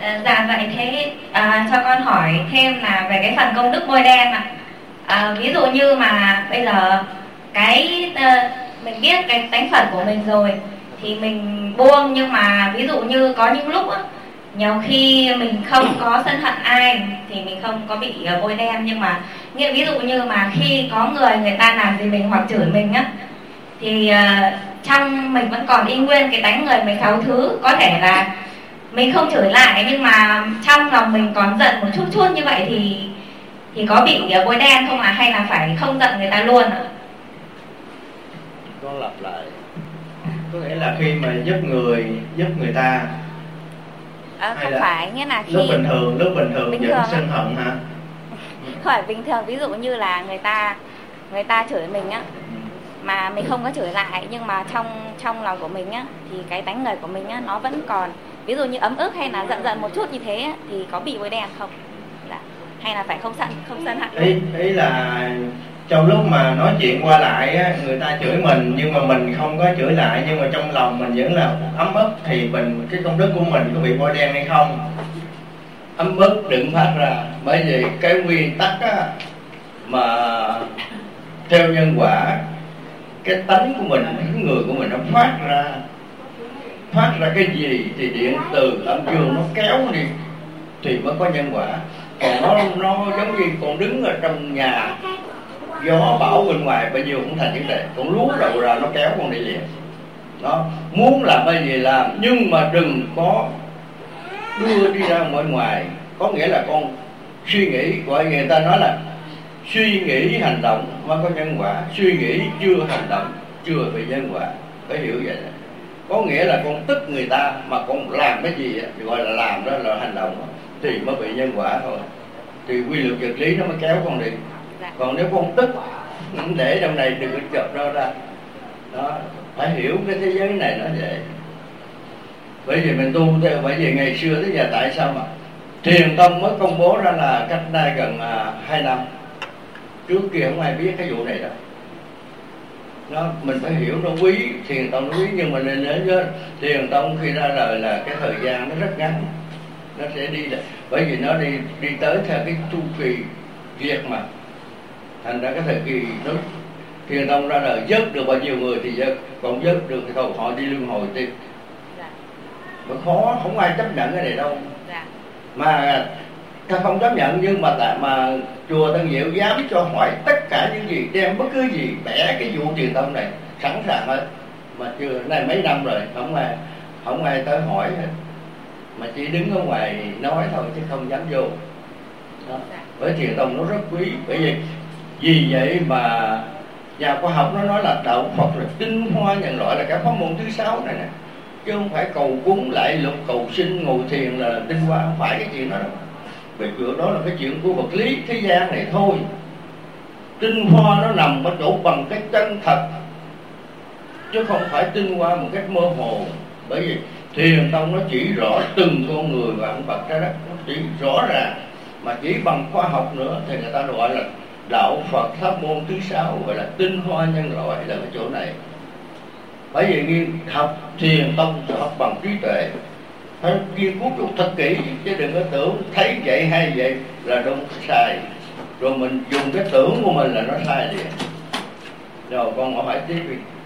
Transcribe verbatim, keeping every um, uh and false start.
À, dạ vậy thế à, cho con hỏi thêm là về cái phần công đức bôi đen ạ. À, ví dụ như mà bây giờ cái à, mình biết cái tánh phận của mình rồi thì mình buông, nhưng mà ví dụ như có những lúc á, nhiều khi mình không có sân hận ai thì mình không có bị uh, bôi đen, nhưng mà nghĩa ví dụ như mà khi có người người ta làm gì mình hoặc chửi mình á thì uh, trong mình vẫn còn y nguyên cái tánh người mười sáu thứ, có thể là mình không chửi lại nhưng mà trong lòng mình còn giận một chút chút như vậy thì thì có bị uh, bôi đen không ạ, à? Hay là phải không giận người ta luôn ạ? À? Con lặp lại, có nghĩa là khi mà giúp người giúp người ta à, không phải nghĩa là khi lúc bình thường lúc bình thường bình vẫn thường sân hận hả? Không phải bình thường, ví dụ như là người ta người ta chửi mình á mà mình không có chửi lại, nhưng mà trong trong lòng của mình á thì cái tánh người của mình á nó vẫn còn ví dụ như ấm ức hay là giận giận một chút như thế á, thì có bị bôi đen không? Dạ. Hay là phải không sân không sân hận? Ý ý là trong lúc mà nói chuyện qua lại á, người ta chửi mình nhưng mà mình không có chửi lại, nhưng mà trong lòng mình vẫn là ấm ức, thì mình cái công đức của mình có bị bôi đen hay không? Ấm ức đừng phát ra, bởi vì cái nguyên tắc á, mà theo nhân quả, cái tánh của mình, cái người của mình nó phát ra phát ra cái gì thì điện từ âm dương nó kéo đi thì mới có nhân quả. Còn nó nó giống như còn đứng ở trong nhà, gió bão bên ngoài bao nhiêu cũng thành vấn đề, còn lú đầu ra nó kéo con đi liền. Nó muốn làm cái gì làm, nhưng mà đừng có đưa đi ra ngoài ngoài. Có nghĩa là con suy nghĩ, gọi người ta nói là suy nghĩ hành động mới có nhân quả, suy nghĩ chưa hành động chưa bị nhân quả, phải hiểu vậy đó. Có nghĩa là con tức người ta mà con làm cái gì thì gọi là làm, đó là hành động thì mới bị nhân quả thôi, thì quy luật vật lý nó mới kéo con đi. Còn nếu con tức để trong này đừng có chợp nó ra đó, phải hiểu cái thế giới này nó vậy. Bởi vì mình tu theo, bởi vì ngày xưa tới giờ tại sao mà Thiền Tông mới công bố ra là cách đây gần à, hai năm, trước kia không ai biết cái vụ này đâu. Nó mình phải hiểu nó quý, Thiền Tông nó quý, nhưng mà nên nhớ nhớ Thiền Tông khi ra đời là cái thời gian nó rất ngắn, nó sẽ đi là bởi vì nó đi đi tới theo cái chu kỳ việc mà, thành ra cái thời kỳ nó Thiền Tông ra đời vớt được bao nhiêu người thì vớt, còn vớt được thì thôi họ đi luân hồi tiếp. Dạ. Mà khó, không ai chấp nhận cái này đâu. Dạ. Mà ta không chấp nhận, nhưng mà tại mà chùa Tân Diệu dám cho hỏi tất cả những gì, đem bất cứ gì bẻ cái vụ Thiền Tông này sẵn sàng hết. Mà chưa này mấy năm rồi không ai không ai tới hỏi hết, mà chỉ đứng ở ngoài nói thôi chứ không dám vô đó. Bởi Thiền Tông nó rất quý, bởi vì vì vậy mà nhà khoa học nó nói là đạo Phật là tinh hoa nhân loại, là cả pháp môn thứ sáu này nè, chứ không phải cầu cúng lại lục cầu sinh ngồi thiền là tinh hoa, không phải cái chuyện đó đâu. Cái chuyện đó là cái chuyện của vật lý thế gian này thôi. Tinh hoa nó nằm ở chỗ bằng cái chân thật, chứ không phải tinh hoa một cách mơ hồ. Bởi vì Thiền Tông nó chỉ rõ từng con người và ông Phật trái đất, nó chỉ rõ ràng, mà chỉ bằng khoa học nữa thì người ta gọi là đạo Phật pháp môn thứ sáu, gọi là tinh hoa nhân loại, là cái chỗ này. Bởi vì nghiên học Thiền Tông học bằng trí tuệ, phải nghiên cứu được thật kỹ, chứ đừng có tưởng thấy vậy hay vậy là đúng sai, rồi mình dùng cái tưởng của mình là nó sai liền. Rồi con hỏi tiếp đi.